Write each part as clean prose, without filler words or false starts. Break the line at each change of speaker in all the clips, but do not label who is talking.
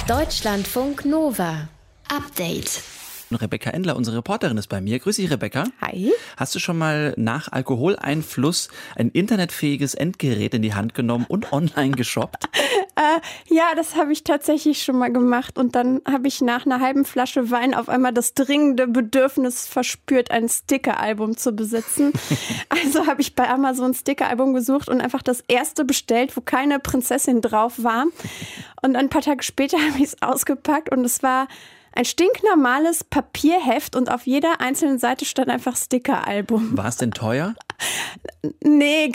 Deutschlandfunk Nova. Update.
Rebecca Endler, unsere Reporterin, ist bei mir. Grüß dich, Rebecca.
Hi.
Hast du schon mal nach Alkoholeinfluss ein internetfähiges Endgerät in die Hand genommen und online geshoppt?
Ja, das habe ich tatsächlich schon mal gemacht. Und dann habe ich nach einer halben Flasche Wein auf einmal das dringende Bedürfnis verspürt, ein Stickeralbum zu besitzen. Also habe ich bei Amazon ein Stickeralbum gesucht und einfach das erste bestellt, wo keine Prinzessin drauf war. Und ein paar Tage später habe ich es ausgepackt und es war ein stinknormales Papierheft und auf jeder einzelnen Seite stand einfach Stickeralbum.
War es denn teuer?
Nee,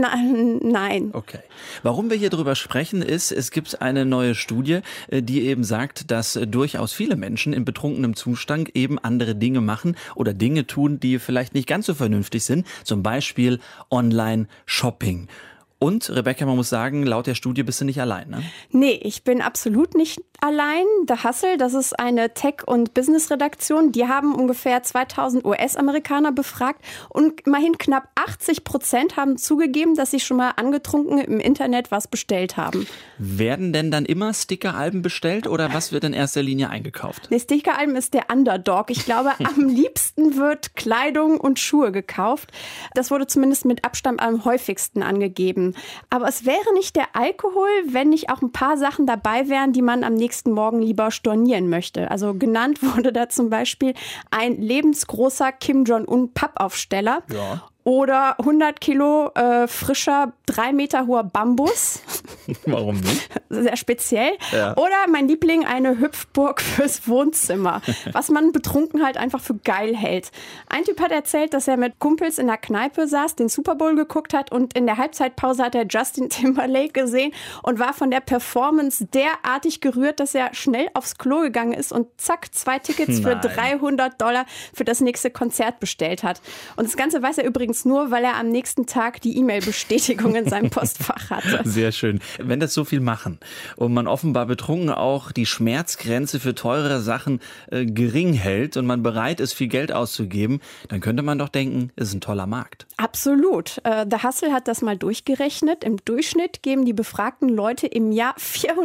nein.
Okay. Warum wir hier drüber sprechen ist, es gibt eine neue Studie, die eben sagt, dass durchaus viele Menschen in betrunkenem Zustand eben andere Dinge machen oder Dinge tun, die vielleicht nicht ganz so vernünftig sind. Zum Beispiel Online-Shopping. Und, Rebecca, man muss sagen, laut der Studie bist du nicht allein, ne?
Nee, ich bin absolut nicht allein. The Hustle, das ist eine Tech- und Business-Redaktion. Die haben ungefähr 2000 US-Amerikaner befragt und immerhin knapp 80% haben zugegeben, dass sie schon mal angetrunken im Internet was bestellt haben.
Werden denn dann immer Stickeralben bestellt oder was wird in erster Linie eingekauft?
Nee, Stickeralben ist der Underdog. Ich glaube, am liebsten wird Kleidung und Schuhe gekauft. Das wurde zumindest mit Abstand am häufigsten angegeben. Aber es wäre nicht der Alkohol, wenn nicht auch ein paar Sachen dabei wären, die man am nächsten Morgen lieber stornieren möchte. Also genannt wurde da zum Beispiel ein lebensgroßer Kim Jong-un Pappaufsteller. Ja. Oder 100 Kilo frischer, 3 Meter hoher Bambus.
Warum nicht?
Sehr speziell. Ja. Oder mein Liebling, eine Hüpfburg fürs Wohnzimmer. Was man betrunken halt einfach für geil hält. Ein Typ hat erzählt, dass er mit Kumpels in der Kneipe saß, den Super Bowl geguckt hat und in der Halbzeitpause hat er Justin Timberlake gesehen und war von der Performance derartig gerührt, dass er schnell aufs Klo gegangen ist und zack, 2 Tickets für $300 für das nächste Konzert bestellt hat. Und das Ganze weiß er übrigens nur, weil er am nächsten Tag die E-Mail-Bestätigung in seinem Postfach hatte.
Sehr schön. Wenn das so viel machen und man offenbar betrunken auch die Schmerzgrenze für teurere Sachen gering hält und man bereit ist, viel Geld auszugeben, dann könnte man doch denken, es ist ein toller Markt.
Absolut. The Hustle hat das mal durchgerechnet. Im Durchschnitt geben die befragten Leute im Jahr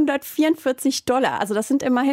$444. Also das sind immerhin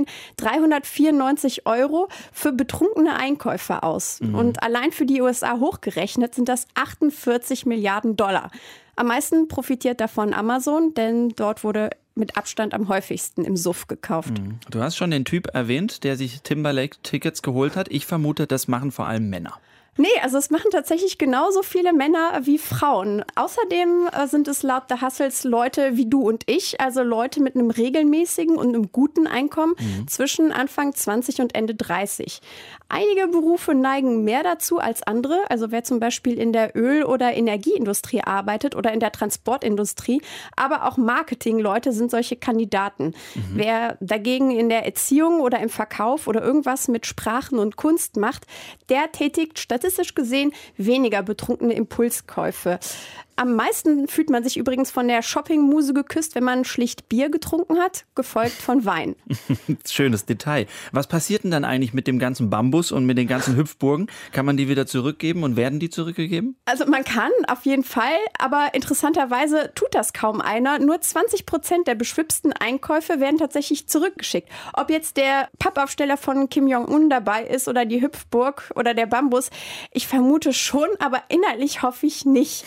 394 € für betrunkene Einkäufe aus. Mhm. Und allein für die USA hochgerechnet sind das 48 Milliarden $. Am meisten profitiert davon Amazon, denn dort wurde mit Abstand am häufigsten im Suff gekauft.
Du hast schon den Typ erwähnt, der sich Timberlake-Tickets geholt hat. Ich vermute, das machen vor allem Männer.
Nee, also es machen tatsächlich genauso viele Männer wie Frauen. Außerdem sind es laut The Hustles Leute wie du und ich, also Leute mit einem regelmäßigen und einem guten Einkommen zwischen Anfang 20 und Ende 30. Einige Berufe neigen mehr dazu als andere, also wer zum Beispiel in der Öl- oder Energieindustrie arbeitet oder in der Transportindustrie, aber auch Marketingleute sind solche Kandidaten. Wer dagegen in der Erziehung oder im Verkauf oder irgendwas mit Sprachen und Kunst macht, der tätigt statistisch gesehen weniger betrunkene Impulskäufe. Am meisten fühlt man sich übrigens von der Shoppingmuse geküsst, wenn man schlicht Bier getrunken hat, gefolgt von Wein.
Schönes Detail. Was passiert denn dann eigentlich mit dem ganzen Bambus und mit den ganzen Hüpfburgen? Kann man die wieder zurückgeben und werden die zurückgegeben?
Also man kann auf jeden Fall, aber interessanterweise tut das kaum einer. Nur 20% der beschwipsten Einkäufe werden tatsächlich zurückgeschickt. Ob jetzt der Pappaufsteller von Kim Jong-un dabei ist oder die Hüpfburg oder der Bambus, ich vermute schon, aber innerlich hoffe ich nicht.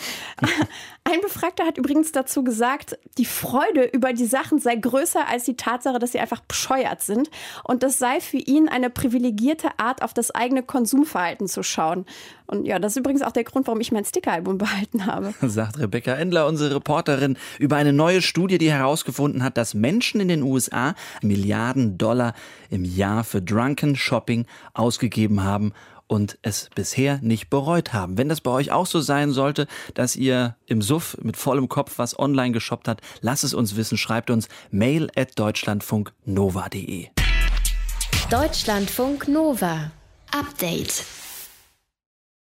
Ein Befragter hat übrigens dazu gesagt, die Freude über die Sachen sei größer als die Tatsache, dass sie einfach bescheuert sind. Und das sei für ihn eine privilegierte Art, auf das eigene Konsumverhalten zu schauen. Und ja, das ist übrigens auch der Grund, warum ich mein Stickeralbum behalten habe.
Sagt Rebecca Endler, unsere Reporterin, über eine neue Studie, die herausgefunden hat, dass Menschen in den USA Milliarden $ im Jahr für Drunken Shopping ausgegeben haben und es bisher nicht bereut haben. Wenn das bei euch auch so sein sollte, dass ihr im Suff mit vollem Kopf was online geshoppt habt, lasst es uns wissen. Schreibt uns mail@deutschlandfunknova.de.
Deutschlandfunk Nova. Update.